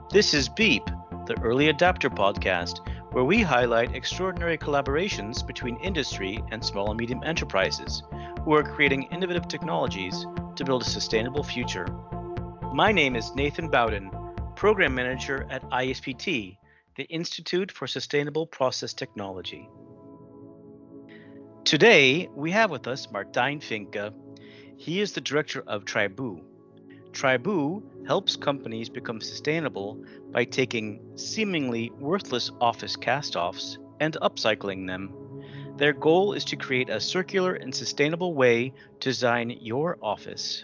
This is Beep, the Early Adapter podcast, where we highlight extraordinary collaborations between industry and small and medium enterprises who are creating innovative technologies to build a sustainable future. My name is Nathan Bowden, Program Manager at ISPT, the Institute for Sustainable Process Technology. Today, we have with us Martijn Vinke. He is the Director of Tribu. Tribu helps companies become sustainable by taking seemingly worthless office cast-offs and upcycling them. Their goal is to create a circular and sustainable way to design your office.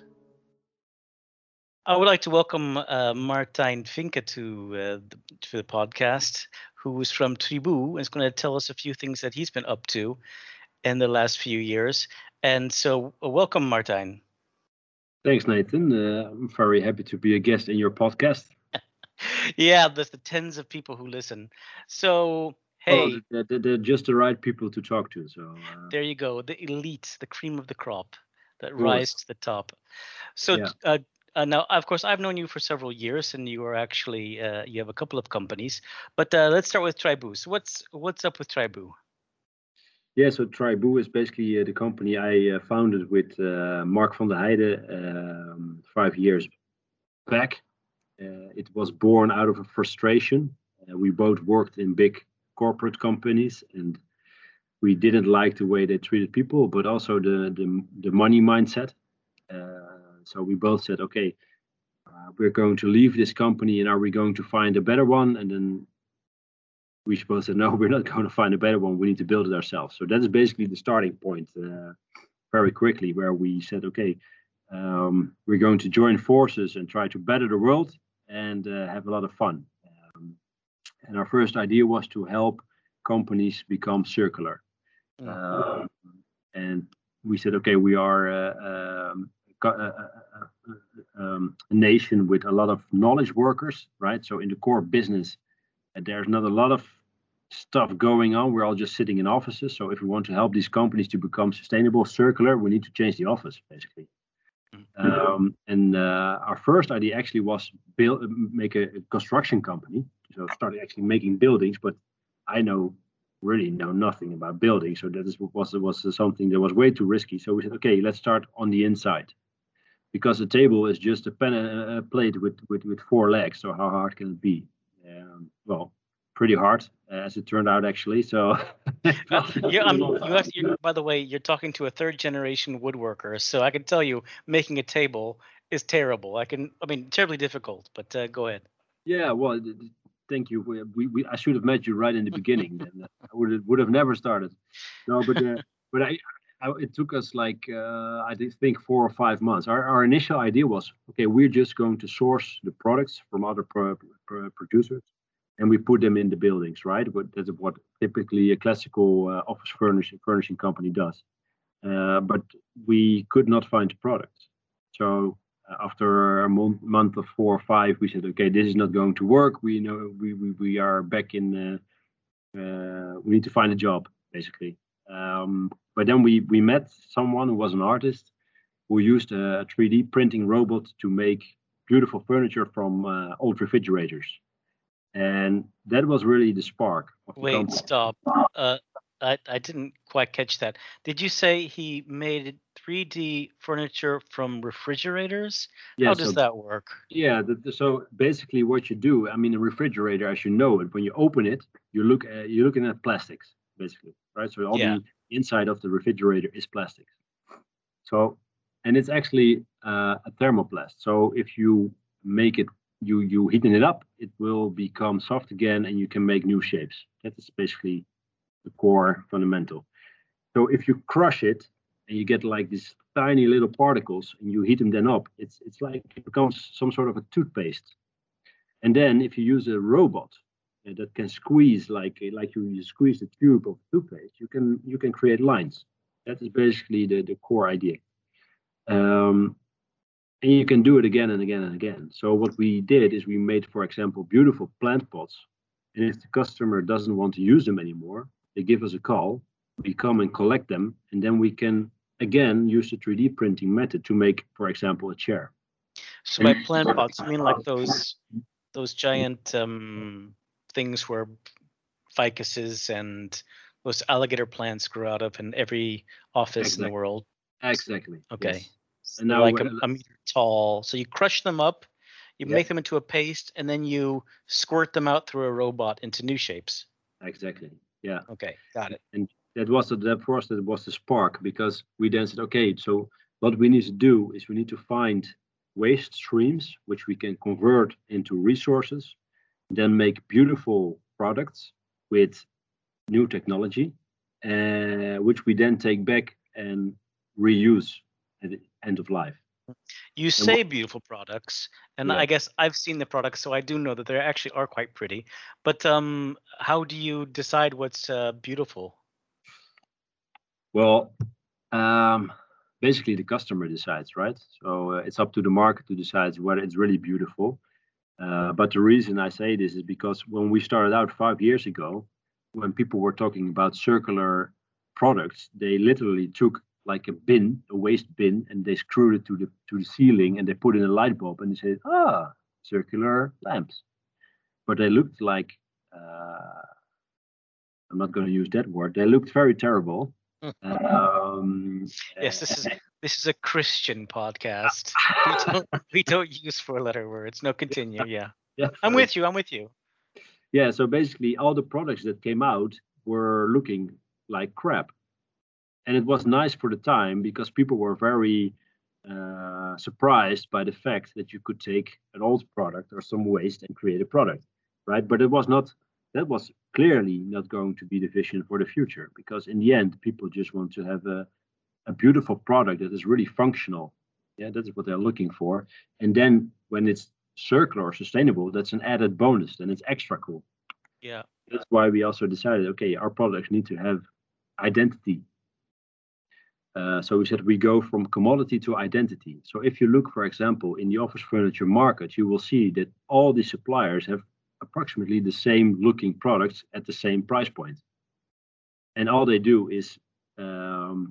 I would like to welcome Martijn Vinke to the podcast, who is from Tribu and is going to tell us a few things that he's been up to in the last few years. And so, welcome, Martijn. Thanks, Nathan. I'm very happy to be a guest in your podcast. Yeah, there's the tens of people who listen. So, hey, They're just the right people to talk to. So there you go, the elite, the cream of the crop that of rise course, to the top. So, yeah. now, of course, I've known you for several years, and you are actually you have a couple of companies. But let's start with Tribu. So, what's up with Tribu? Yeah, so Tribu is basically the company I founded with Mark van der Heijden 5 years back. It was born out of a frustration. We both worked in big corporate companies, and we didn't like the way they treated people, but also the money mindset. So we both said, okay, we're going to leave this company, and are we going to find a better one? And then we both said, no, we're not going to find a better one. We need to build it ourselves. So that is basically the starting point very quickly, where we said, okay, we're going to join forces and try to better the world and have a lot of fun. And our first idea was to help companies become circular. And we said, okay, we are a nation with a lot of knowledge workers, right? So in the core business, there's not a lot of stuff going on. We're all just sitting in offices. So if we want to help these companies to become sustainable, circular, we need to change the office, basically. And our first idea actually was make a construction company. So started actually making buildings, but I really know nothing about building. So that was something that was way too risky. So we said, okay, let's start on the inside, because the table is just a plate with four legs. So how hard can it be? Well, pretty hard, as it turned out, actually. So By the way, you're talking to a third generation woodworker, so I can tell you making a table is terrible. Terribly difficult, but go ahead. Yeah, well, thank you. I should have met you right in the beginning. Then I would have never started. No, but it took us like I think 4 or 5 months. Our initial idea was, okay, we're just going to source the products from other producers, and we put them in the buildings, right? But that's what typically a classical office furnishing company does. But we could not find the products. So after a month of 4 or 5, we said, okay, this is not going to work. We know we are back in. We need to find a job, basically. But then we met someone who was an artist who used a 3D printing robot to make beautiful furniture from old refrigerators. And that was really the spark of the Wait, company. stop. I didn't quite catch that. Did you say he made 3D furniture from refrigerators? Yeah, How does that work? Yeah, so basically what you do, I mean, a refrigerator, as you know it, when you open it, you're looking at plastics, basically, right? So all Yeah. the inside of the refrigerator is plastics. So, and it's actually a thermoplast. So if you make it, you heating it up, it will become soft again, and you can make new shapes. That is basically the core fundamental. So if you crush it and you get like these tiny little particles and you heat them then up, it's like it becomes some sort of a toothpaste. And then if you use a robot that can squeeze like you squeeze the tube of toothpaste, you can create lines. That is basically the core idea. Um, and you can do it again and again and again. So what we did is we made, for example, beautiful plant pots. And if the customer doesn't want to use them anymore, they give us a call. We come and collect them, and then we can again use the 3D printing method to make, for example, a chair. So by plant pots, you mean like those those giant things where ficuses and those alligator plants grow out of in every office in the Exactly. world. Exactly. Okay. Yes. So And they're now, like a meter tall. So you crush them up, you yeah, make them into a paste, and then you squirt them out through a robot into new shapes. exactly. Yeah. Okay, got it. And that for us, that was the spark, because we then said, okay, so what we need to do is we need to find waste streams which we can convert into resources, then make beautiful products with new technology, which we then take back and reuse at the end of life. You And what, say beautiful products, and yeah, I guess I've seen the products, so I do know that they actually are quite pretty. But how do you decide what's beautiful? well, um, basically the customer decides, right? So it's up to the market to decide whether it's really beautiful. But the reason I say this is because when we started out 5 years ago, when people were talking about circular products, they literally took like a bin, a waste bin, and they screwed it to the ceiling and they put in a light bulb and they said, ah, circular lamps. But they looked like, I'm not going to use that word. They looked very terrible. Um, Yes, uh, this is a Christian podcast. We don't use four-letter words. No, continue. Yeah, yeah, I'm very. with you. I'm with you. Yeah. So basically, all the products that came out were looking like crap, and it was nice for the time because people were very surprised by the fact that you could take an old product or some waste and create a product, right? But it was not. That was clearly not going to be the vision for the future, because in the end, people just want to have a beautiful product that is really functional. Yeah, that is what they're looking for. And then when it's circular or sustainable, that's an added bonus. Then it's extra cool. Yeah. That's why we also decided, okay, our products need to have identity. So we said we go from commodity to identity. So if you look, for example, in the office furniture market, you will see that all the suppliers have approximately the same looking products at the same price point. And all they do is um,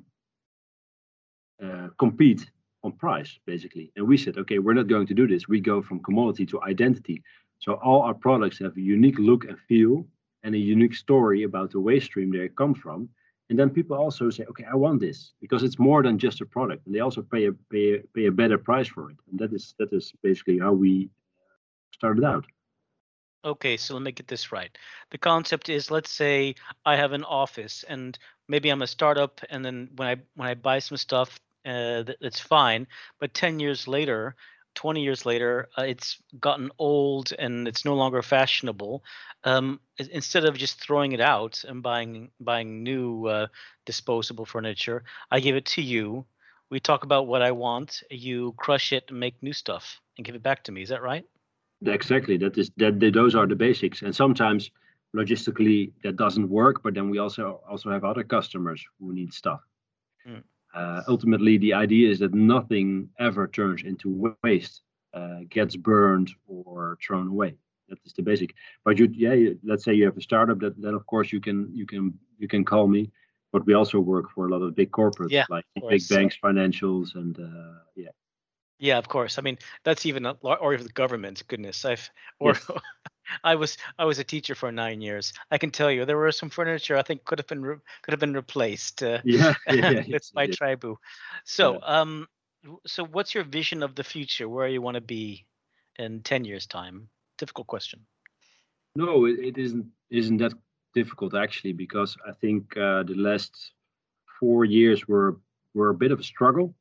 compete on price, basically. And we said, okay, we're not going to do this. We go from commodity to identity. So all our products have a unique look and feel and a unique story about the waste stream they come from. And then people also say, okay, I want this because it's more than just a product, and they also pay a better price for it. And that is basically how we started out. Okay, so let me get this right. The concept is, let's say I have an office, and maybe I'm a startup, and then when I buy some stuff, that's fine. But 10 years later, 20 years later, it's gotten old and it's no longer fashionable. Instead of just throwing it out and buying new disposable furniture, I give it to you. We talk about what I want. You crush it and make new stuff and give it back to me. Is that right? Exactly. Those are the basics. And sometimes logistically that doesn't work, but then we also have other customers who need stuff. Mm. Ultimately, the idea is that nothing ever turns into waste, gets burned or thrown away. That is the basic. But let's say you have a startup, that then of course you can call me. But we also work for a lot of big corporates Yeah, like of big course. banks, financials, and yeah. Yeah, of course. I mean, that's even or even the government. Goodness, or Yes. I was a teacher for 9 years. I can tell you there were some furniture I think could have been replaced Yeah. Yeah. with Yes. by Yes. Tribu. Yeah. So what's your vision of the future? Where you want to be in 10 years' time? Difficult question. No, it isn't that difficult actually, because I think the last 4 years were a bit of a struggle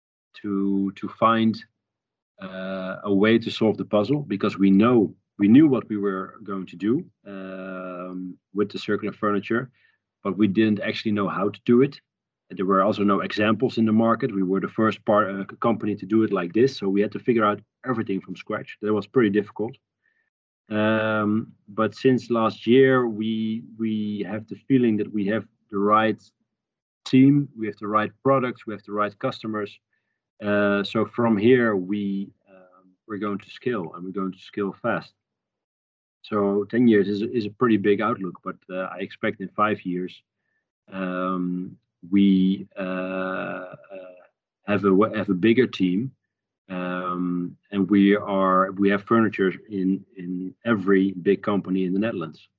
to find a way to solve the puzzle, because we knew what we were going to do with the circular furniture, but we didn't actually know how to do it. There were also no examples in the market. We were the first company to do it like this, so we had to figure out everything from scratch. That was pretty difficult. But since last year, we have the feeling that we have the right team, we have the right products, we have the right customers. So from here, we're going to scale, and we're going to scale fast. So 10 years is a pretty big outlook, but I expect in 5 years we have a bigger team, and we have furniture in every big company in the Netherlands,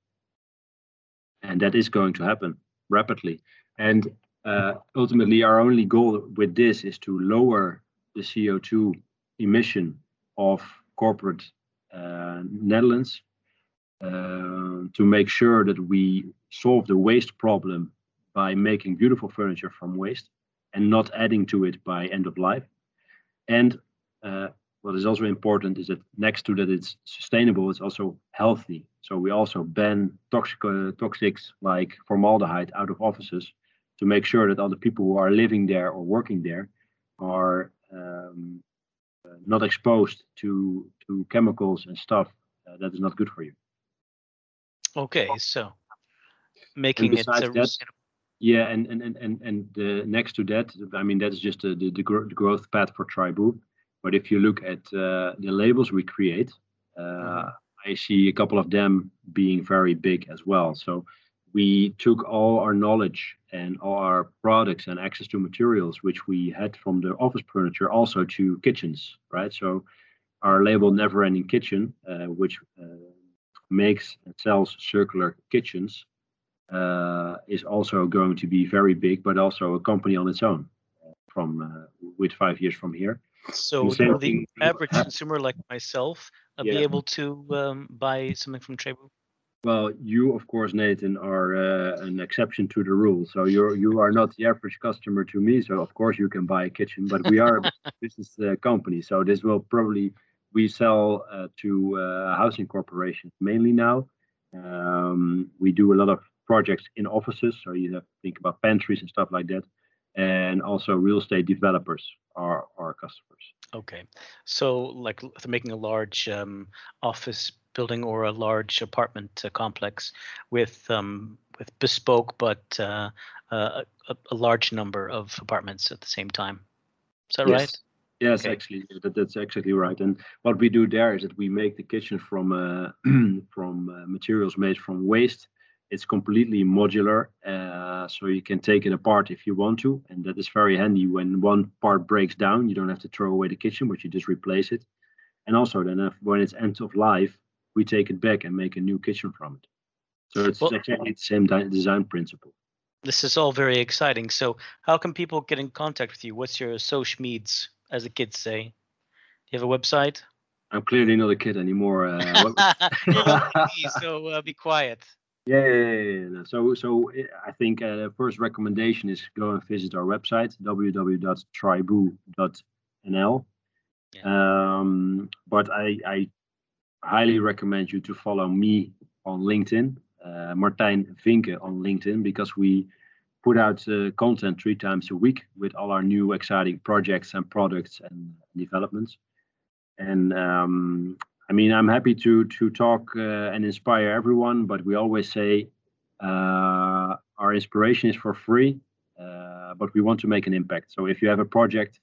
and that is going to happen rapidly. And ultimately, our only goal with this is to lower the CO2 emission of corporate Netherlands, to make sure that we solve the waste problem by making beautiful furniture from waste and not adding to it by end of life. And what is also important is that next to that it's sustainable, it's also healthy. So we also ban toxics like formaldehyde out of offices to make sure that all the people who are living there or working there are not exposed to chemicals and stuff that is not good for you. Okay, so And making it besides that, yeah, and next to that, I mean, that's just the growth path for Tribu. But if you look at the labels we create, I see a couple of them being very big as well. So we took all our knowledge and all our products and access to materials, which we had from the office furniture, also to kitchens, right? So our label Never Ending Kitchen, which makes and sells circular kitchens, is also going to be very big, but also a company on its own from with 5 years from here. So And the same will the thing average happen. consumer like myself be Yeah. able to buy something from Trebu? Well, you of course, Nathan, are an exception to the rule. So you are not the average customer to me. So of course you can buy a kitchen, but we are a business company. So this will probably we sell to housing corporations mainly now. We do a lot of projects in offices, so you have to think about pantries and stuff like that, and also real estate developers are our customers. Okay, so like making a large office building or a large apartment complex with bespoke but a large number of apartments at the same time. Is that right? Yes. Yes, Okay. actually, that's actually right. And what we do there is that we make the kitchen from from materials made from waste. It's completely modular, so you can take it apart if you want to, and that is very handy when one part breaks down. You don't have to throw away the kitchen, but you just replace it. And also, then when it's end of life, we take it back and make a new kitchen from it. So it's Well, exactly the same design principle. this is all very exciting. So how can people get in contact with you? What's your social meds, as the kids say? Do you have a website? I'm clearly not a kid anymore. You're not like me, so be quiet. No. I think the first recommendation is go and visit our website www.tribu.nl. Yeah. But I highly recommend you to follow me on LinkedIn, Martijn Vinke on LinkedIn, because we put out content 3 times a week with all our new exciting projects and products and developments. And I mean, I'm happy to talk and inspire everyone, but we always say our inspiration is for free, but we want to make an impact. So if you have a project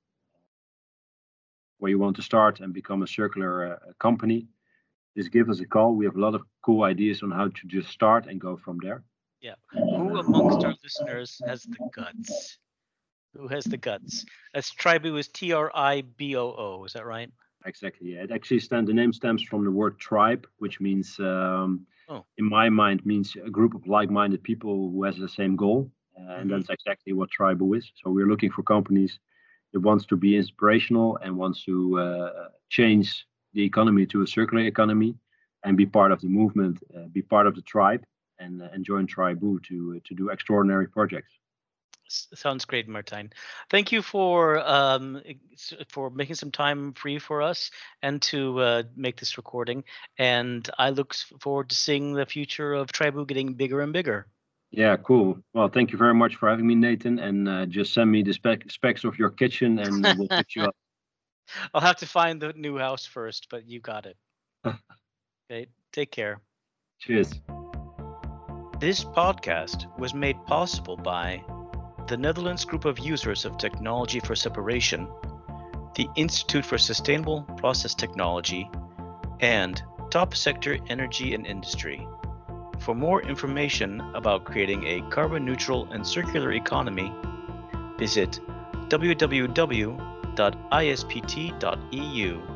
where you want to start and become a circular company, just give us a call. We have a lot of cool ideas on how to just start and go from there. Yeah. Who amongst our listeners has the guts? Who has the guts? That's Tribu is TRIBOO. Is that right? Exactly. Yeah. It actually the name stems from the word tribe, which means, Oh. in my mind, means a group of like-minded people who has the same goal, and that's exactly what Tribu is. So we're looking for companies that wants to be inspirational and wants to change the economy to a circular economy, and be part of the movement, be part of the tribe, and join Tribu to do extraordinary projects. Sounds great, Martijn. Thank you for making some time free for us and to make this recording. And I look forward to seeing the future of Tribu getting bigger and bigger. Yeah, cool. Well, thank you very much for having me, Nathan. And just send me the specs of your kitchen, and we'll fix you up. I'll have to find the new house first, but you got it. Okay, take care. Cheers. This podcast was made possible by the Netherlands Group of Users of Technology for Separation, the Institute for Sustainable Process Technology, and Top Sector Energy and Industry. For more information about creating a carbon neutral and circular economy, visit www.tribu.nl. www.ispt.eu.